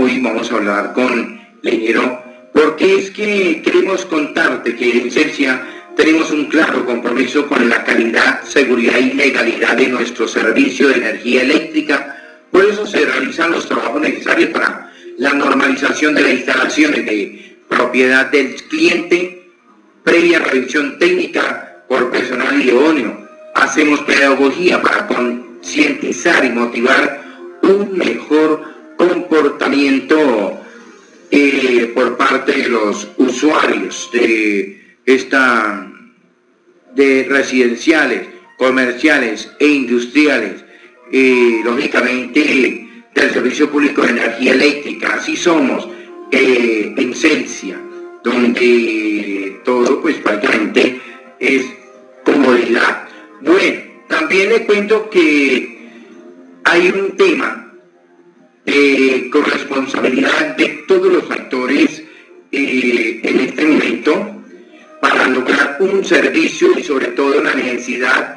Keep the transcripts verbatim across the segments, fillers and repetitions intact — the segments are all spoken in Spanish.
hoy vamos a hablar con el ingeniero, porque es que queremos contarte que en Celsia tenemos un claro compromiso con la calidad, seguridad y legalidad de nuestro servicio de energía eléctrica. Por eso se realizan los trabajos necesarios para la normalización de las instalaciones de propiedad del cliente, previa revisión técnica por personal idóneo. Hacemos pedagogía para concientizar y motivar un mejor comportamiento eh, por parte de los usuarios de esta de residenciales, comerciales e industriales, eh, lógicamente del servicio público de energía eléctrica. Así somos eh, en Celsia, donde todo pues prácticamente es comodidad. Bueno, también le cuento que hay un tema de corresponsabilidad de todos los factores eh, en este momento para lograr un servicio y sobre todo la necesidad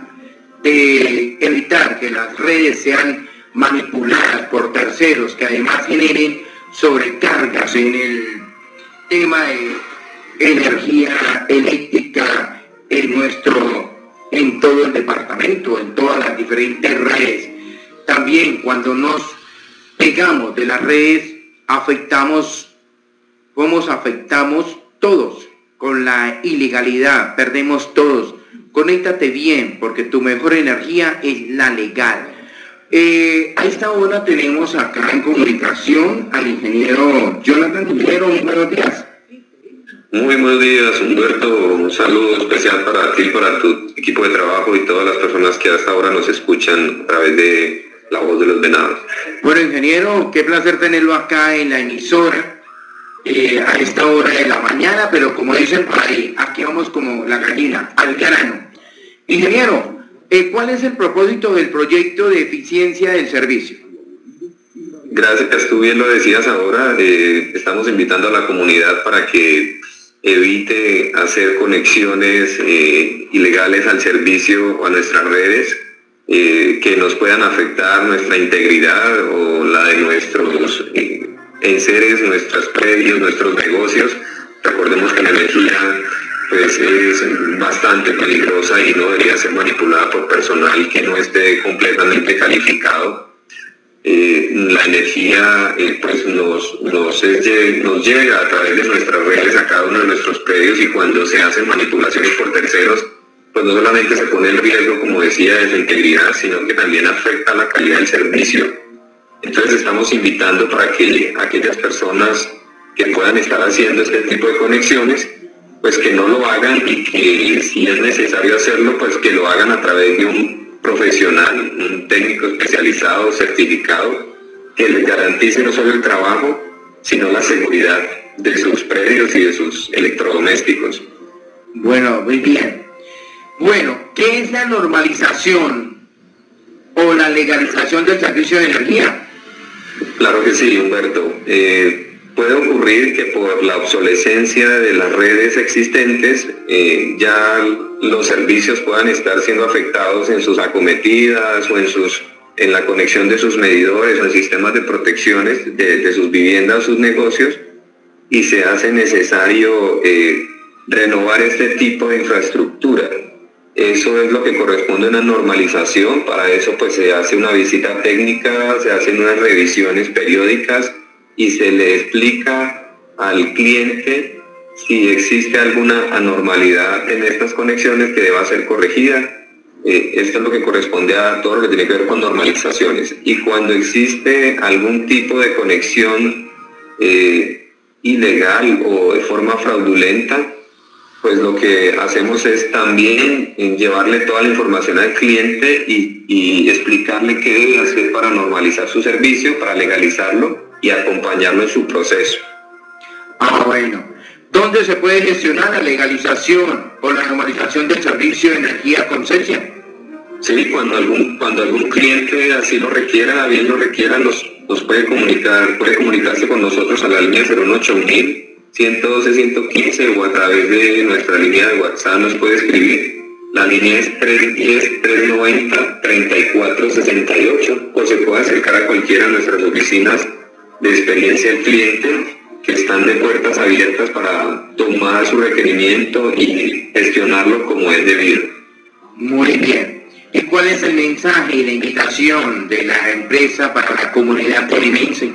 de evitar que las redes sean manipuladas por terceros que además generen sobrecargas en el tema de energía eléctrica en nuestro, en todo el departamento, en todas las diferentes redes. También cuando nos pegamos de las redes afectamos, ¿cómo afectamos todos? Con la ilegalidad, perdemos todos. Conéctate bien, porque tu mejor energía es la legal. Eh, a esta hora tenemos acá en comunicación al ingeniero Jonathan. Ingeniero, muy buenos días. Muy buenos días, Humberto. Un saludo especial para ti, para tu equipo de trabajo y todas las personas que hasta ahora nos escuchan a través de La Voz de los Venados. Bueno, ingeniero, qué placer tenerlo acá en la emisora. Eh, a esta hora de la mañana, pero como dicen por ahí, aquí vamos como la gallina, al grano. Ingeniero, eh, ¿cuál es el propósito del proyecto de eficiencia del servicio? Gracias, tú bien lo decías ahora, eh, estamos invitando a la comunidad para que evite hacer conexiones eh, ilegales al servicio o a nuestras redes eh, que nos puedan afectar nuestra integridad o la de nuestros eh, enseres, nuestros predios, nuestros negocios. Recordemos que la energía pues, es bastante peligrosa y no debería ser manipulada por personal que no esté completamente calificado. Eh, la energía eh, pues nos, nos, es, nos llega a través de nuestras redes a cada uno de nuestros predios, y cuando se hacen manipulaciones por terceros, pues no solamente se pone en riesgo, como decía, de su integridad, sino que también afecta la calidad del servicio. Entonces estamos invitando para que aquellas personas que puedan estar haciendo este tipo de conexiones, pues que no lo hagan, y que si es necesario hacerlo, pues que lo hagan a través de un profesional, un técnico especializado, certificado, que les garantice no solo el trabajo, sino la seguridad de sus predios y de sus electrodomésticos. Bueno, muy bien. Bueno, ¿qué es la normalización o la legalización del servicio de energía? Claro que sí, Humberto. Eh, puede ocurrir que por la obsolescencia de las redes existentes eh, ya los servicios puedan estar siendo afectados en sus acometidas o en, sus, en la conexión de sus medidores o en sistemas de protecciones de, de sus viviendas o sus negocios, y se hace necesario eh, renovar este tipo de infraestructura. Eso es lo que corresponde a una normalización. Para eso pues se hace una visita técnica, se hacen unas revisiones periódicas y se le explica al cliente si existe alguna anormalidad en estas conexiones que deba ser corregida. Eh, esto es lo que corresponde a todo lo que tiene que ver con normalizaciones. Y cuando existe algún tipo de conexión eh, ilegal o de forma fraudulenta, pues lo que hacemos es también llevarle toda la información al cliente y, y explicarle qué debe hacer para normalizar su servicio, para legalizarlo y acompañarlo en su proceso. Ah, bueno. ¿Dónde se puede gestionar la legalización o la normalización del servicio de energía con Celsia? Sí, cuando algún, cuando algún cliente así lo requiera, bien lo requiera, nos, nos puede comunicar, puede comunicarse con nosotros a la línea cero uno ocho mil, ciento doce, ciento quince, o a través de nuestra línea de WhatsApp nos puede escribir. La línea es tres uno cero, tres nueve cero, tres cuatro seis ocho, o se puede acercar a cualquiera de nuestras oficinas de experiencia al cliente, que están de puertas abiertas para tomar su requerimiento y gestionarlo como es debido. Muy bien. ¿Y cuál es el mensaje y la invitación de la empresa para la comunidad tolimense?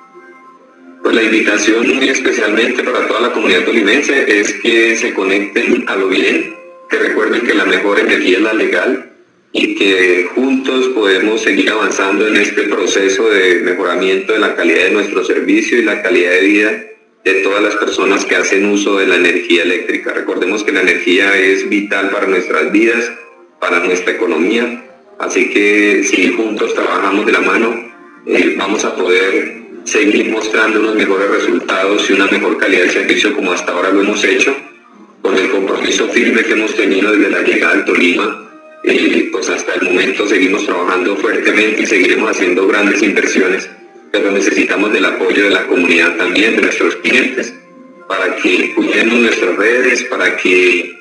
Pues la invitación muy especialmente para toda la comunidad tolimense es que se conecten a lo bien, que recuerden que la mejor energía es la legal y que juntos podemos seguir avanzando en este proceso de mejoramiento de la calidad de nuestro servicio y la calidad de vida de todas las personas que hacen uso de la energía eléctrica. Recordemos que la energía es vital para nuestras vidas, para nuestra economía, así que si juntos trabajamos de la mano, eh, vamos a poder seguir mostrando unos mejores resultados y una mejor calidad de servicio como hasta ahora lo hemos hecho, con el compromiso firme que hemos tenido desde la llegada al Tolima. Eh, pues hasta el momento seguimos trabajando fuertemente y seguiremos haciendo grandes inversiones, pero necesitamos del apoyo de la comunidad también, de nuestros clientes, para que cuidemos nuestras redes, para que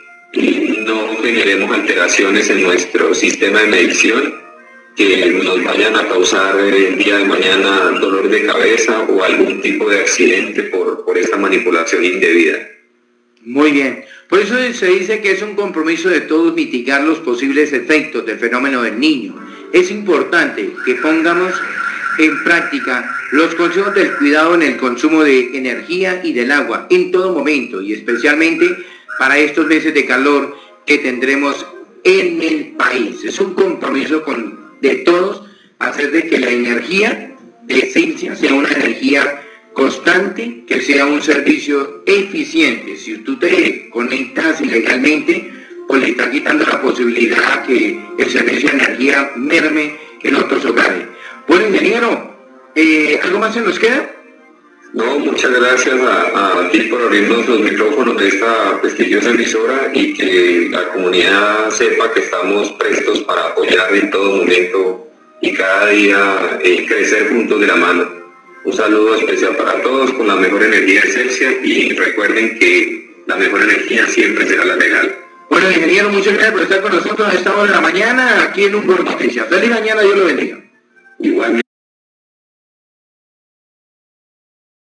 no generemos alteraciones en nuestro sistema de medición que nos vayan a causar el día de mañana dolor de cabeza o algún tipo de accidente por, por esta manipulación indebida. Muy bien. Por eso se dice que es un compromiso de todos mitigar los posibles efectos del fenómeno del Niño. Es importante que pongamos en práctica los consejos del cuidado en el consumo de energía y del agua en todo momento y especialmente para estos meses de calor que tendremos en el país. Es un compromiso con, de todos hacer de que la energía de esencia sea una energía constante, que sea un servicio eficiente. Si tú te conectas ilegalmente, pues le está quitando la posibilidad a que el servicio de energía merme en otros hogares. Bueno, ingeniero, eh, ¿algo más se nos queda? No, muchas gracias a, a ti por abrirnos los micrófonos de esta prestigiosa emisora y que la comunidad sepa que estamos prestos para apoyar en todo momento y cada día eh, crecer juntos de la mano. Un saludo especial para todos con la mejor energía de Celsia y recuerden que la mejor energía siempre será la legal. Bueno, ingeniero, muchas gracias por estar con nosotros a esta hora de la mañana aquí en Un Por Noticias. Feliz mañana, Dios lo bendiga. Igualmente.